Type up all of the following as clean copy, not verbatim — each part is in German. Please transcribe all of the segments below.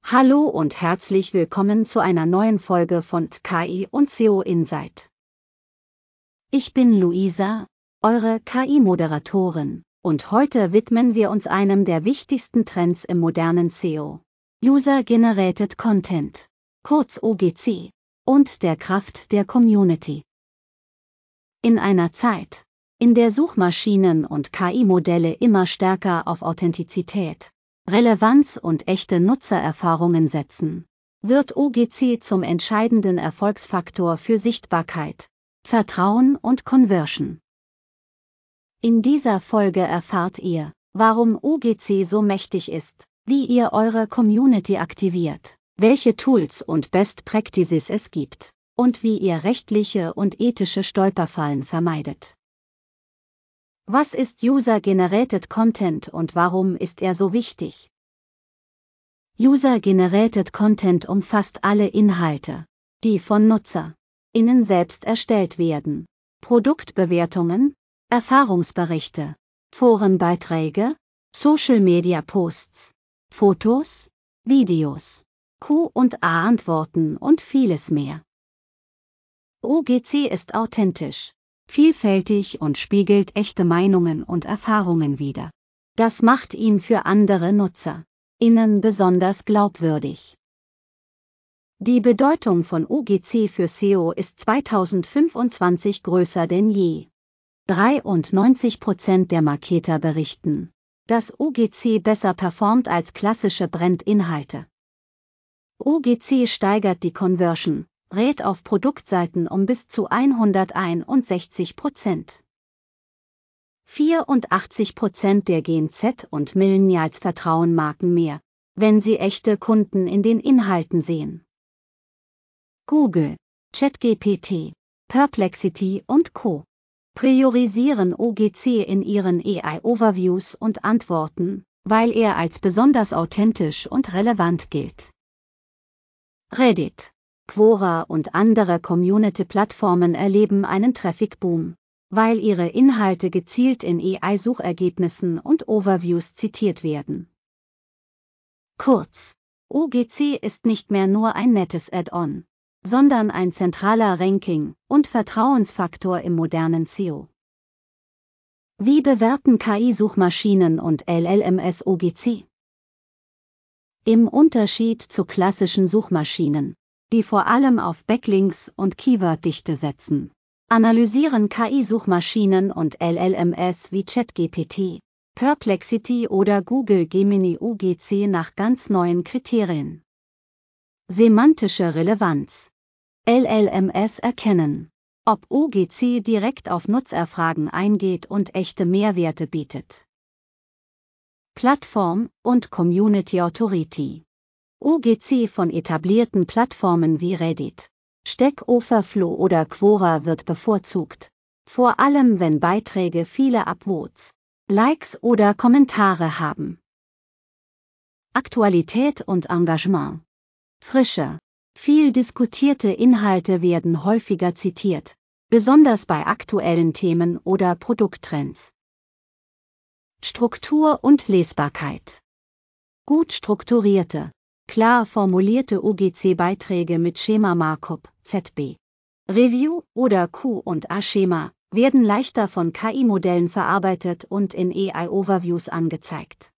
Hallo und herzlich willkommen zu einer neuen Folge von KI und SEO Insight. Ich bin Luisa, eure KI-Moderatorin, und heute widmen wir uns einem der wichtigsten Trends im modernen SEO: User-Generated Content, kurz UGC, und der Kraft der Community. In einer Zeit, in der Suchmaschinen und KI-Modelle immer stärker auf Authentizität, Relevanz und echte Nutzererfahrungen setzen, wird UGC zum entscheidenden Erfolgsfaktor für Sichtbarkeit, Vertrauen und Conversion. In dieser Folge erfahrt ihr, warum UGC so mächtig ist, wie ihr eure Community aktiviert, welche Tools und Best Practices es gibt, und wie ihr rechtliche und ethische Stolperfallen vermeidet. Was ist User-Generated Content und warum ist er so wichtig? User-Generated Content umfasst alle Inhalte, die von NutzerInnen selbst erstellt werden: Produktbewertungen, Erfahrungsberichte, Forenbeiträge, Social-Media-Posts, Fotos, Videos, Q&A-Antworten und vieles mehr. UGC ist authentisch, vielfältig und spiegelt echte Meinungen und Erfahrungen wider. Das macht ihn für andere NutzerInnen besonders glaubwürdig. Die Bedeutung von UGC für SEO ist 2025 größer denn je. 93% der Marketer berichten, dass UGC besser performt als klassische Brandinhalte. UGC steigert die Conversion Rate auf Produktseiten um bis zu 161%. 84% der Gen Z und Millennials vertrauen Marken mehr, wenn sie echte Kunden in den Inhalten sehen. Google, ChatGPT, Perplexity und Co. priorisieren UGC in ihren AI-Overviews und Antworten, weil er als besonders authentisch und relevant gilt. Reddit, Quora und andere Community-Plattformen erleben einen Traffic-Boom, weil ihre Inhalte gezielt in AI-Suchergebnissen und Overviews zitiert werden. Kurz, UGC ist nicht mehr nur ein nettes Add-on, sondern ein zentraler Ranking- und Vertrauensfaktor im modernen SEO. Wie bewerten KI-Suchmaschinen und LLMs UGC? Im Unterschied zu klassischen Suchmaschinen, die vor allem auf Backlinks und Keyworddichte setzen, analysieren KI-Suchmaschinen und LLMs wie ChatGPT, Perplexity oder Google Gemini UGC nach ganz neuen Kriterien. Semantische Relevanz. LLMs erkennen, ob UGC direkt auf Nutzerfragen eingeht und echte Mehrwerte bietet. Plattform und Community Authority. UGC von etablierten Plattformen wie Reddit, Stack Overflow oder Quora wird bevorzugt, vor allem wenn Beiträge viele Upvotes, Likes oder Kommentare haben. Aktualität und Engagement. Frische, viel diskutierte Inhalte werden häufiger zitiert, besonders bei aktuellen Themen oder Produkttrends. Struktur und Lesbarkeit. Gut strukturierte, klar formulierte UGC-Beiträge mit Schema-Markup, ZB, Review oder Q&A-Schema werden leichter von KI-Modellen verarbeitet und in AI-Overviews angezeigt.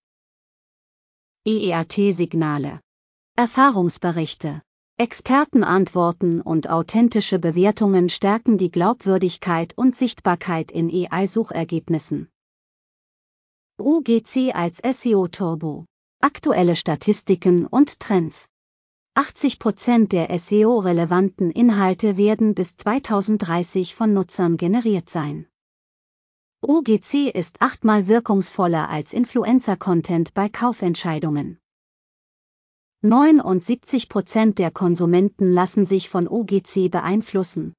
EEAT-Signale. Erfahrungsberichte, Expertenantworten und authentische Bewertungen stärken die Glaubwürdigkeit und Sichtbarkeit in AI-Suchergebnissen. UGC als SEO-Turbo. Aktuelle Statistiken und Trends. 80% der SEO-relevanten Inhalte werden bis 2030 von Nutzern generiert sein. UGC ist 8-mal wirkungsvoller als Influencer-Content bei Kaufentscheidungen. 79% der Konsumenten lassen sich von UGC beeinflussen.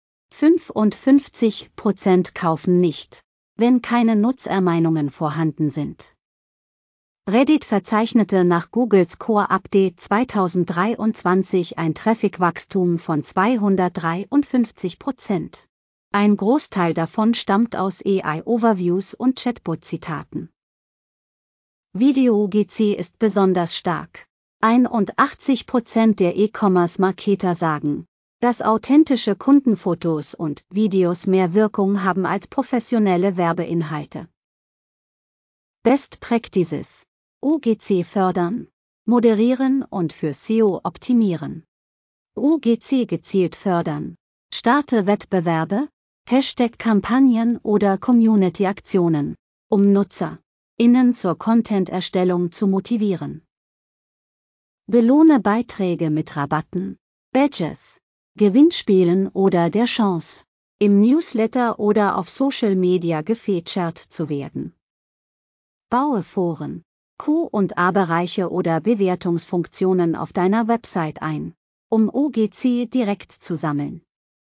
55% kaufen nicht, wenn keine Nutzermeinungen vorhanden sind. Reddit verzeichnete nach Googles Core-Update 2023 ein Traffic-Wachstum von 253%. Ein Großteil davon stammt aus AI-Overviews und Chatbot-Zitaten. Video-UGC ist besonders stark, 81% der E-Commerce-Marketer sagen, dass authentische Kundenfotos und Videos mehr Wirkung haben als professionelle Werbeinhalte. Best Practices: UGC fördern, moderieren und für SEO optimieren. UGC gezielt fördern. Starte Wettbewerbe, Hashtag-Kampagnen oder Community-Aktionen, um NutzerInnen zur Content-Erstellung zu motivieren. Belohne Beiträge mit Rabatten, Badges, Gewinnspielen oder der Chance, im Newsletter oder auf Social Media gefeatured zu werden. Baue Foren, Q&A-Bereiche oder Bewertungsfunktionen auf deiner Website ein, um UGC direkt zu sammeln.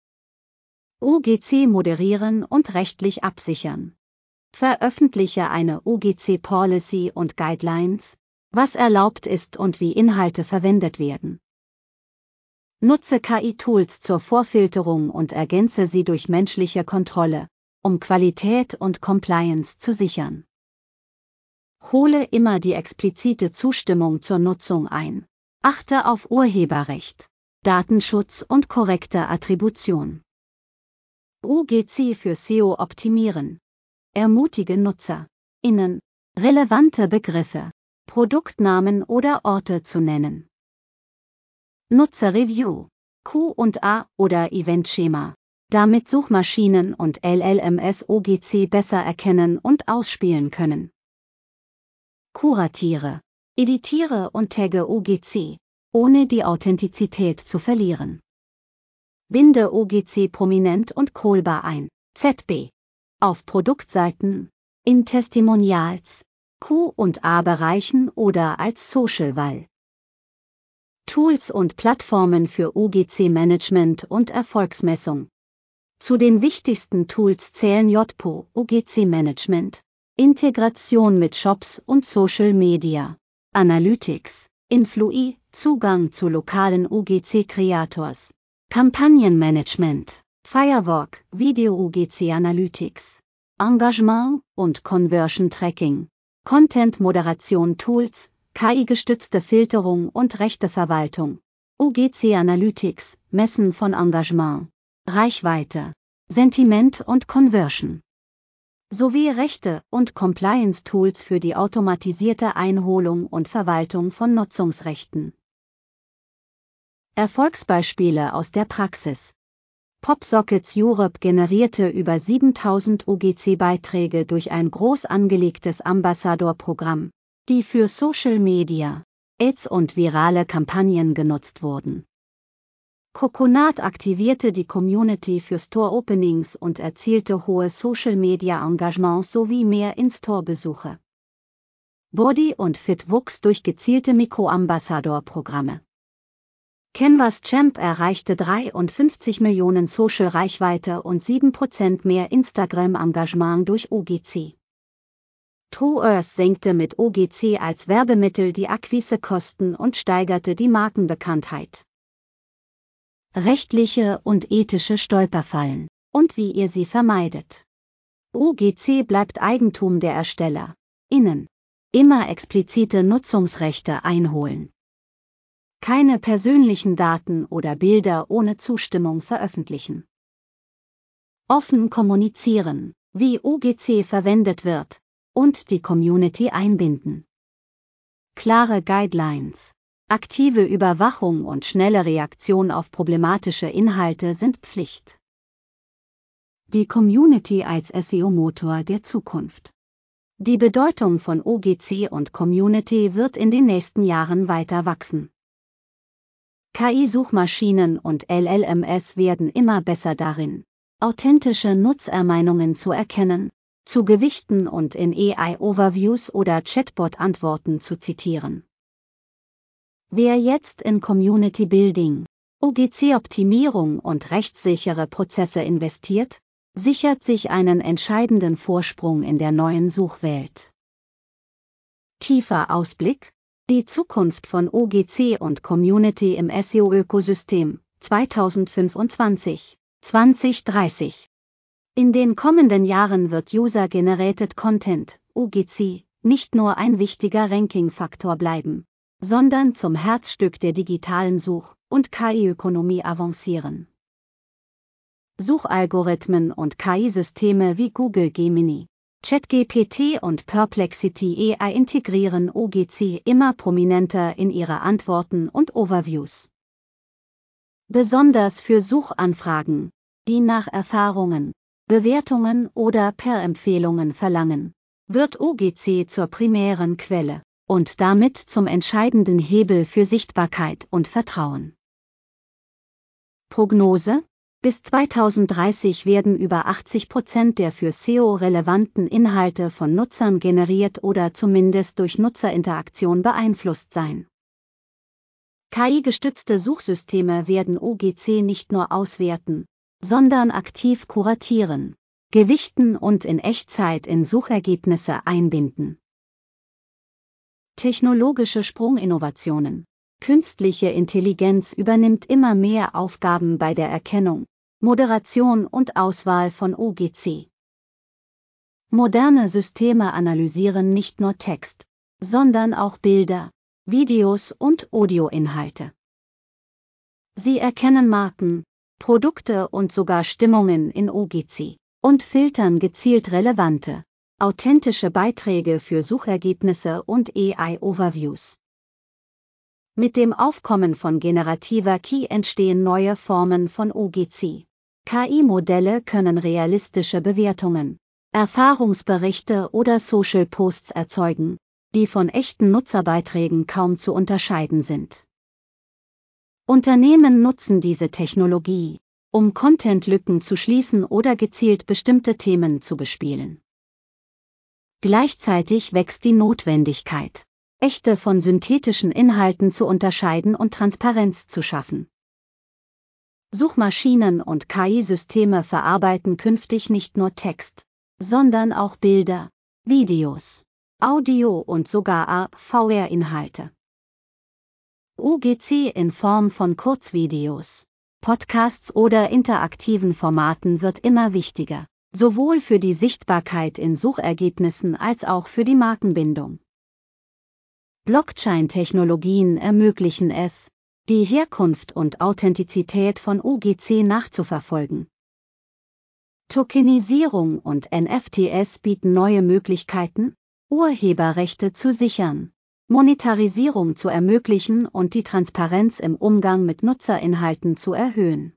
UGC moderieren und rechtlich absichern. Veröffentliche eine UGC-Policy und Guidelines, was erlaubt ist und wie Inhalte verwendet werden. Nutze KI-Tools zur Vorfilterung und ergänze sie durch menschliche Kontrolle, um Qualität und Compliance zu sichern. Hole immer die explizite Zustimmung zur Nutzung ein. Achte auf Urheberrecht, Datenschutz und korrekte Attribution. UGC für SEO optimieren. Ermutige NutzerInnen, relevante Begriffe, Produktnamen oder Orte zu nennen. Nutzerreview, Q&A oder Eventschema, damit Suchmaschinen und LLMs UGC besser erkennen und ausspielen können. Kuratiere, editiere und tagge UGC, ohne die Authentizität zu verlieren. Binde UGC prominent und callbar ein, ZB, auf Produktseiten, in Testimonials, Q&A-Bereichen oder als Social Wall. Tools und Plattformen für UGC-Management und Erfolgsmessung. Zu den wichtigsten Tools zählen JPO, UGC-Management, Integration mit Shops und Social Media, Analytics, Influi, Zugang zu lokalen UGC-Creators, Kampagnenmanagement, Firewalk, Video-UGC Analytics, Engagement und Conversion Tracking, Content-Moderation-Tools, KI-gestützte Filterung und Rechteverwaltung, UGC Analytics, Messen von Engagement, Reichweite, Sentiment und Conversion, sowie Rechte- und Compliance-Tools für die automatisierte Einholung und Verwaltung von Nutzungsrechten. Erfolgsbeispiele aus der Praxis. PopSockets Europe generierte über 7000 UGC-Beiträge durch ein groß angelegtes Ambassador-Programm, die für Social Media, Ads und virale Kampagnen genutzt wurden. Coconut aktivierte die Community für Store-Openings und erzielte hohe Social-Media-Engagements sowie mehr In-Store-Besuche. Body und Fit wuchs durch gezielte Mikro-Ambassador-Programme. Canvas Champ erreichte 53 Millionen Social-Reichweite und 7% mehr Instagram-Engagement durch UGC. True Earth senkte mit UGC als Werbemittel die Akquisekosten und steigerte die Markenbekanntheit. Rechtliche und ethische Stolperfallen und wie ihr sie vermeidet. UGC bleibt Eigentum der ErstellerInnen. Immer explizite Nutzungsrechte einholen. Keine persönlichen Daten oder Bilder ohne Zustimmung veröffentlichen. Offen kommunizieren, wie UGC verwendet wird, und die Community einbinden. Klare Guidelines, aktive Überwachung und schnelle Reaktion auf problematische Inhalte sind Pflicht. Die Community als SEO-Motor der Zukunft. Die Bedeutung von UGC und Community wird in den nächsten Jahren weiter wachsen. KI-Suchmaschinen und LLMs werden immer besser darin, authentische Nutzermeinungen zu erkennen, zu gewichten und in AI-Overviews oder Chatbot-Antworten zu zitieren. Wer jetzt in Community Building, UGC-Optimierung und rechtssichere Prozesse investiert, sichert sich einen entscheidenden Vorsprung in der neuen Suchwelt. Tiefer Ausblick: Die Zukunft von UGC und Community im SEO-Ökosystem 2025-2030. In den kommenden Jahren wird User-Generated Content, UGC, nicht nur ein wichtiger Ranking-Faktor bleiben, sondern zum Herzstück der digitalen Such- und KI-Ökonomie avancieren. Suchalgorithmen und KI-Systeme wie Google Gemini, ChatGPT und Perplexity AI integrieren OGC immer prominenter in ihre Antworten und Overviews. Besonders für Suchanfragen, die nach Erfahrungen, Bewertungen oder Per-Empfehlungen verlangen, wird OGC zur primären Quelle und damit zum entscheidenden Hebel für Sichtbarkeit und Vertrauen. Prognose: Bis 2030 werden über 80% der für SEO relevanten Inhalte von Nutzern generiert oder zumindest durch Nutzerinteraktion beeinflusst sein. KI-gestützte Suchsysteme werden OGC nicht nur auswerten, sondern aktiv kuratieren, gewichten und in Echtzeit in Suchergebnisse einbinden. Technologische Sprunginnovationen. Künstliche Intelligenz übernimmt immer mehr Aufgaben bei der Erkennung, Moderation und Auswahl von OGC. Moderne Systeme analysieren nicht nur Text, sondern auch Bilder, Videos und Audioinhalte. Sie erkennen Marken, Produkte und sogar Stimmungen in OGC und filtern gezielt relevante, authentische Beiträge für Suchergebnisse und AI-Overviews. Mit dem Aufkommen von generativer KI entstehen neue Formen von OGC. KI-Modelle können realistische Bewertungen, Erfahrungsberichte oder Social Posts erzeugen, die von echten Nutzerbeiträgen kaum zu unterscheiden sind. Unternehmen nutzen diese Technologie, um Content-Lücken zu schließen oder gezielt bestimmte Themen zu bespielen. Gleichzeitig wächst die Notwendigkeit, echte von synthetischen Inhalten zu unterscheiden und Transparenz zu schaffen. Suchmaschinen und KI-Systeme verarbeiten künftig nicht nur Text, sondern auch Bilder, Videos, Audio und sogar AR/VR-Inhalte. OGC in Form von Kurzvideos, Podcasts oder interaktiven Formaten wird immer wichtiger, sowohl für die Sichtbarkeit in Suchergebnissen als auch für die Markenbindung. Blockchain-Technologien ermöglichen es, die Herkunft und Authentizität von OGC nachzuverfolgen. Tokenisierung und NFTs bieten neue Möglichkeiten, Urheberrechte zu sichern, Monetarisierung zu ermöglichen und die Transparenz im Umgang mit Nutzerinhalten zu erhöhen.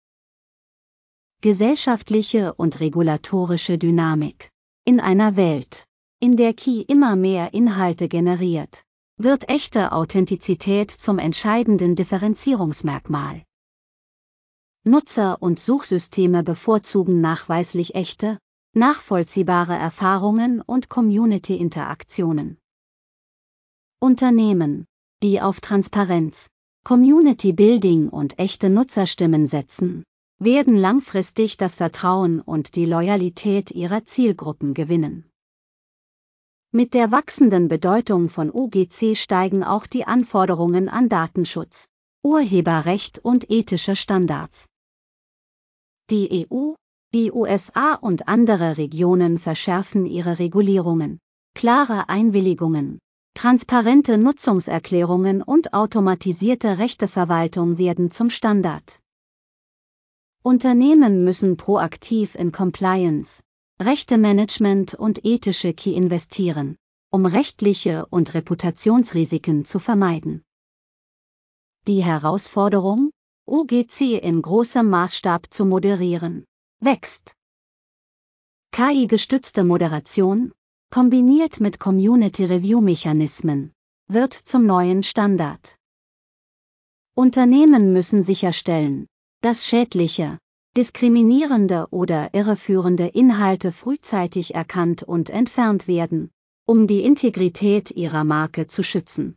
Gesellschaftliche und regulatorische Dynamik. In einer Welt, in der KI immer mehr Inhalte generiert, wird echte Authentizität zum entscheidenden Differenzierungsmerkmal. Nutzer und Suchsysteme bevorzugen nachweislich echte, nachvollziehbare Erfahrungen und Community-Interaktionen. Unternehmen, die auf Transparenz, Community-Building und echte Nutzerstimmen setzen, werden langfristig das Vertrauen und die Loyalität ihrer Zielgruppen gewinnen. Mit der wachsenden Bedeutung von OGC steigen auch die Anforderungen an Datenschutz, Urheberrecht und ethische Standards. Die EU, die USA und andere Regionen verschärfen ihre Regulierungen. Klare Einwilligungen, transparente Nutzungserklärungen und automatisierte Rechteverwaltung werden zum Standard. Unternehmen müssen proaktiv in Compliance, Rechtemanagement und ethische KI investieren, um rechtliche und Reputationsrisiken zu vermeiden. Die Herausforderung, OGC in großem Maßstab zu moderieren, wächst. KI-gestützte Moderation, kombiniert mit Community-Review-Mechanismen, wird zum neuen Standard. Unternehmen müssen sicherstellen, dass schädliche, diskriminierende oder irreführende Inhalte frühzeitig erkannt und entfernt werden, um die Integrität ihrer Marke zu schützen.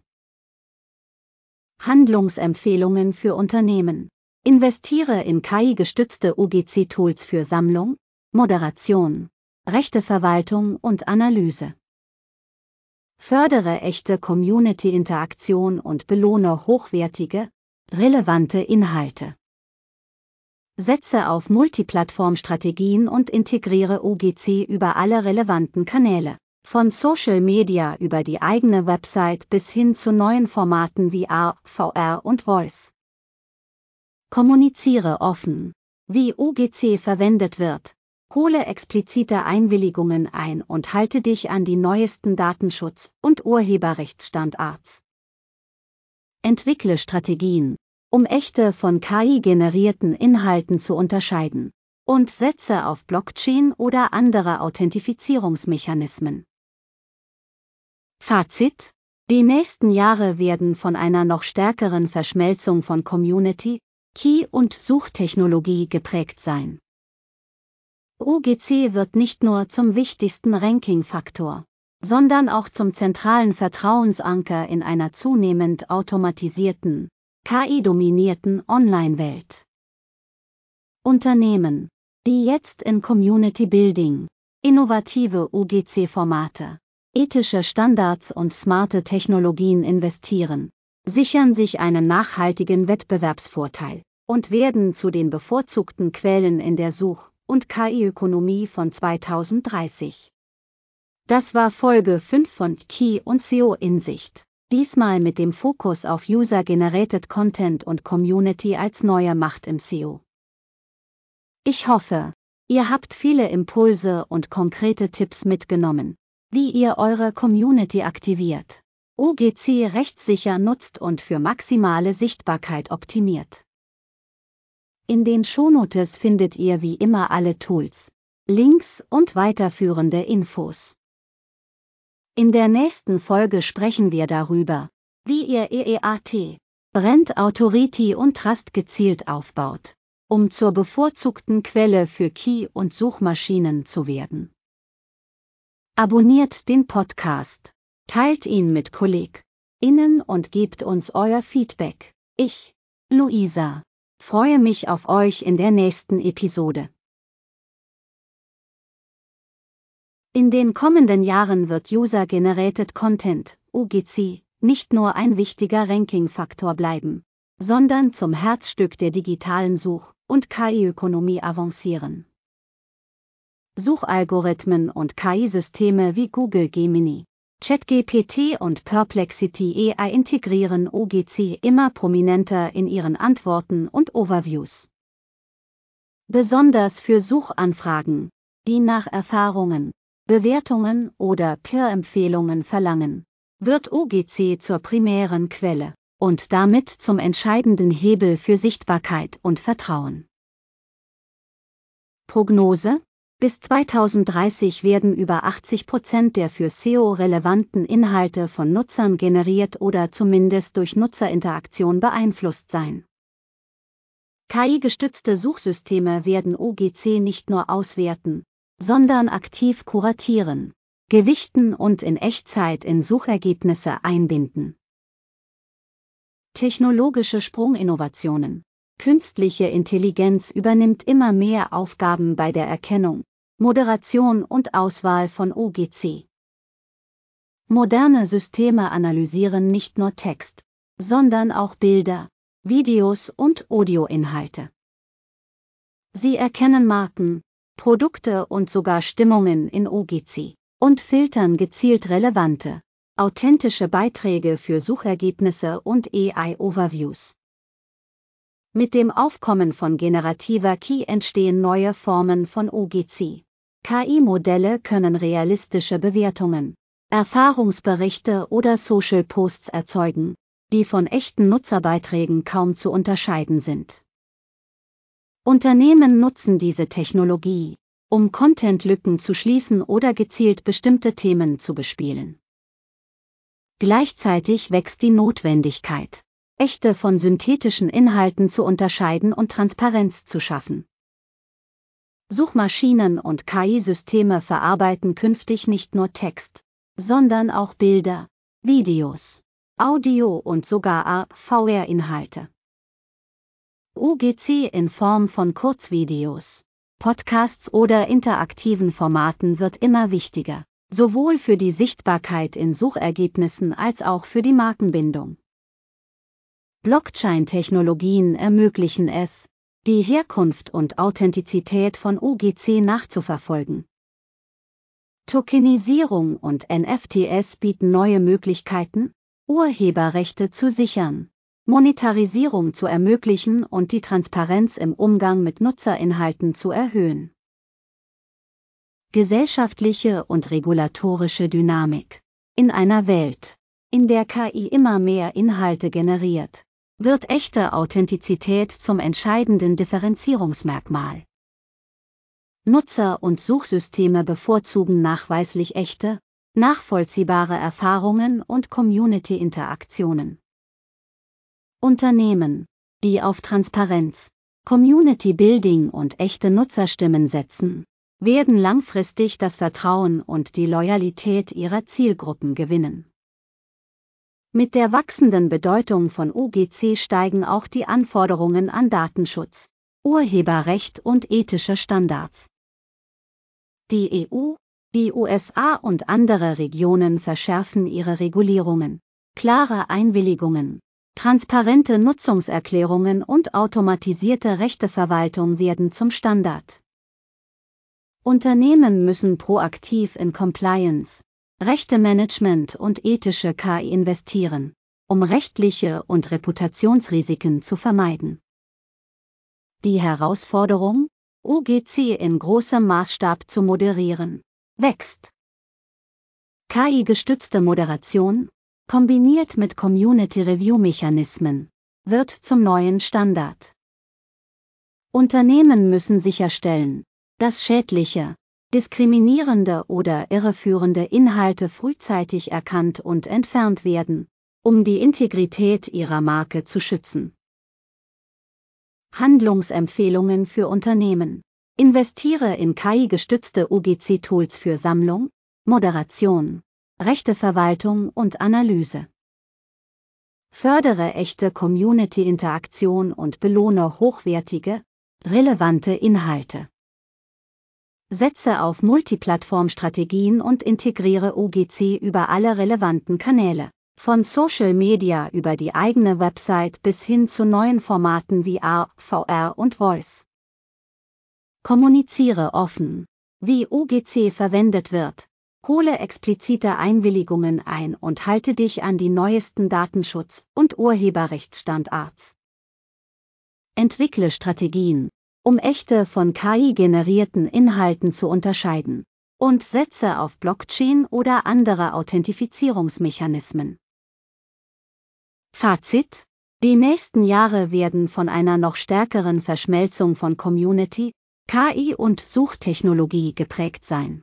Handlungsempfehlungen für Unternehmen. Investiere in KI-gestützte OGC-Tools für Sammlung, Moderation, Rechteverwaltung und Analyse. Fördere echte Community-Interaktion und belohne hochwertige, relevante Inhalte. Setze auf Multiplattform-Strategien und integriere OGC über alle relevanten Kanäle, Von Social Media über die eigene Website bis hin zu neuen Formaten wie AR, VR und Voice. Kommuniziere offen, wie UGC verwendet wird. Hole explizite Einwilligungen ein und halte dich an die neuesten Datenschutz- und Urheberrechtsstandards. Entwickle Strategien, um echte von KI generierten Inhalten zu unterscheiden, und setze auf Blockchain oder andere Authentifizierungsmechanismen. Fazit: Die nächsten Jahre werden von einer noch stärkeren Verschmelzung von Community, Key- und Suchtechnologie geprägt sein. UGC wird nicht nur zum wichtigsten Ranking-Faktor, sondern auch zum zentralen Vertrauensanker in einer zunehmend automatisierten, KI-dominierten Online-Welt. Unternehmen, die jetzt in Community Building, innovative UGC-Formate, ethische Standards und smarte Technologien investieren, sichern sich einen nachhaltigen Wettbewerbsvorteil und werden zu den bevorzugten Quellen in der Such- und KI-Ökonomie von 2030. Das war Folge 5 von Key und SEO in Sicht. Diesmal mit dem Fokus auf User-Generated Content und Community als neue Macht im SEO. Ich hoffe, ihr habt viele Impulse und konkrete Tipps mitgenommen, wie ihr eure Community aktiviert, UGC rechtssicher nutzt und für maximale Sichtbarkeit optimiert. In den Shownotes findet ihr wie immer alle Tools, Links und weiterführende Infos. In der nächsten Folge sprechen wir darüber, wie ihr EEAT, Brand Authority und Trust gezielt aufbaut, um zur bevorzugten Quelle für Key- und Suchmaschinen zu werden. Abonniert den Podcast, teilt ihn mit KollegInnen und gebt uns euer Feedback. Ich, Luisa, freue mich auf euch in der nächsten Episode. In den kommenden Jahren wird User-Generated Content, UGC, nicht nur ein wichtiger Ranking-Faktor bleiben, sondern zum Herzstück der digitalen Such- und KI-Ökonomie avancieren. Suchalgorithmen und KI-Systeme wie Google Gemini, ChatGPT und Perplexity AI integrieren UGC immer prominenter in ihren Antworten und Overviews. Besonders für Suchanfragen, die nach Erfahrungen, Bewertungen oder Peer-Empfehlungen verlangen, wird UGC zur primären Quelle und damit zum entscheidenden Hebel für Sichtbarkeit und Vertrauen. Prognose: Bis 2030 werden über 80% der für SEO relevanten Inhalte von Nutzern generiert oder zumindest durch Nutzerinteraktion beeinflusst sein. KI-gestützte Suchsysteme werden UGC nicht nur auswerten, sondern aktiv kuratieren, gewichten und in Echtzeit in Suchergebnisse einbinden. Technologische Sprunginnovationen. Künstliche Intelligenz übernimmt immer mehr Aufgaben bei der Erkennung, Moderation und Auswahl von UGC. Moderne Systeme analysieren nicht nur Text, sondern auch Bilder, Videos und Audioinhalte. Sie erkennen Marken, Produkte und sogar Stimmungen in UGC und filtern gezielt relevante, authentische Beiträge für Suchergebnisse und AI-Overviews. Mit dem Aufkommen von generativer KI entstehen neue Formen von UGC. KI-Modelle können realistische Bewertungen, Erfahrungsberichte oder Social Posts erzeugen, die von echten Nutzerbeiträgen kaum zu unterscheiden sind. Unternehmen nutzen diese Technologie, um Content-Lücken zu schließen oder gezielt bestimmte Themen zu bespielen. Gleichzeitig wächst die Notwendigkeit, echte von synthetischen Inhalten zu unterscheiden und Transparenz zu schaffen. Suchmaschinen und KI-Systeme verarbeiten künftig nicht nur Text, sondern auch Bilder, Videos, Audio und sogar AR/VR-Inhalte. UGC in Form von Kurzvideos, Podcasts oder interaktiven Formaten wird immer wichtiger, sowohl für die Sichtbarkeit in Suchergebnissen als auch für die Markenbindung. Blockchain-Technologien ermöglichen es, die Herkunft und Authentizität von UGC nachzuverfolgen. Tokenisierung und NFTs bieten neue Möglichkeiten, Urheberrechte zu sichern, Monetarisierung zu ermöglichen und die Transparenz im Umgang mit Nutzerinhalten zu erhöhen. Gesellschaftliche und regulatorische Dynamik. In einer Welt, in der KI immer mehr Inhalte generiert, wird echte Authentizität zum entscheidenden Differenzierungsmerkmal. Nutzer und Suchsysteme bevorzugen nachweislich echte, nachvollziehbare Erfahrungen und Community-Interaktionen. Unternehmen, die auf Transparenz, Community-Building und echte Nutzerstimmen setzen, werden langfristig das Vertrauen und die Loyalität ihrer Zielgruppen gewinnen. Mit der wachsenden Bedeutung von UGC steigen auch die Anforderungen an Datenschutz, Urheberrecht und ethische Standards. Die EU, die USA und andere Regionen verschärfen ihre Regulierungen. Klare Einwilligungen, transparente Nutzungserklärungen und automatisierte Rechteverwaltung werden zum Standard. Unternehmen müssen proaktiv in Compliance, Rechtemanagement und ethische KI investieren, um rechtliche und Reputationsrisiken zu vermeiden. Die Herausforderung, UGC in großem Maßstab zu moderieren, wächst. KI-gestützte Moderation, kombiniert mit Community-Review-Mechanismen, wird zum neuen Standard. Unternehmen müssen sicherstellen, dass schädliche, diskriminierende oder irreführende Inhalte frühzeitig erkannt und entfernt werden, um die Integrität ihrer Marke zu schützen. Handlungsempfehlungen für Unternehmen. Investiere in KI-gestützte UGC-Tools für Sammlung, Moderation, Rechteverwaltung und Analyse. Fördere echte Community-Interaktion und belohne hochwertige, relevante Inhalte. Setze auf Multiplattform-Strategien und integriere UGC über alle relevanten Kanäle, von Social Media über die eigene Website bis hin zu neuen Formaten wie AR, VR und Voice. Kommuniziere offen, wie UGC verwendet wird, hole explizite Einwilligungen ein und halte dich an die neuesten Datenschutz- und Urheberrechtsstandards. Entwickle Strategien, um echte von KI generierten Inhalten zu unterscheiden, und setze auf Blockchain oder andere Authentifizierungsmechanismen. Fazit: Die nächsten Jahre werden von einer noch stärkeren Verschmelzung von Community, KI und Suchtechnologie geprägt sein.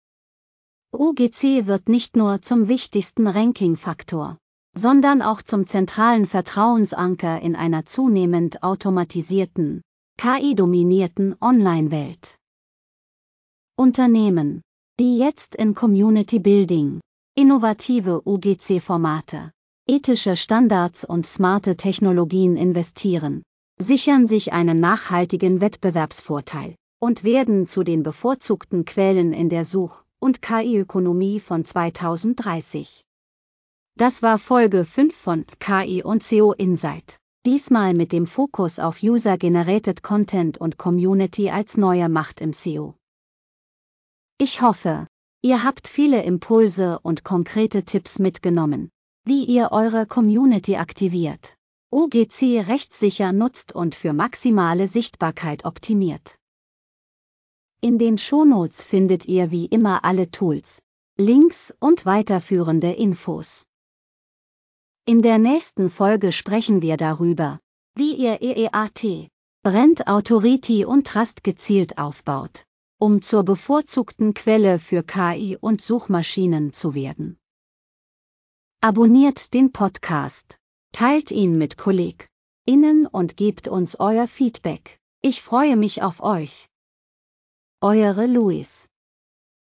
UGC wird nicht nur zum wichtigsten Ranking-Faktor, sondern auch zum zentralen Vertrauensanker in einer zunehmend automatisierten, KI-dominierten Online-Welt. Unternehmen, die jetzt in Community Building, innovative UGC-Formate, ethische Standards und smarte Technologien investieren, sichern sich einen nachhaltigen Wettbewerbsvorteil und werden zu den bevorzugten Quellen in der Such- und KI-Ökonomie von 2030. Das war Folge 5 von KI und SEO Insight. Diesmal mit dem Fokus auf User-Generated Content und Community als neue Macht im SEO. Ich hoffe, ihr habt viele Impulse und konkrete Tipps mitgenommen, wie ihr eure Community aktiviert, UGC rechtssicher nutzt und für maximale Sichtbarkeit optimiert. In den Shownotes findet ihr wie immer alle Tools, Links und weiterführende Infos. In der nächsten Folge sprechen wir darüber, wie ihr EEAT, Brand Authority und Trust gezielt aufbaut, um zur bevorzugten Quelle für KI und Suchmaschinen zu werden. Abonniert den Podcast, teilt ihn mit KollegInnen und gebt uns euer Feedback. Ich freue mich auf euch. Eure Louise.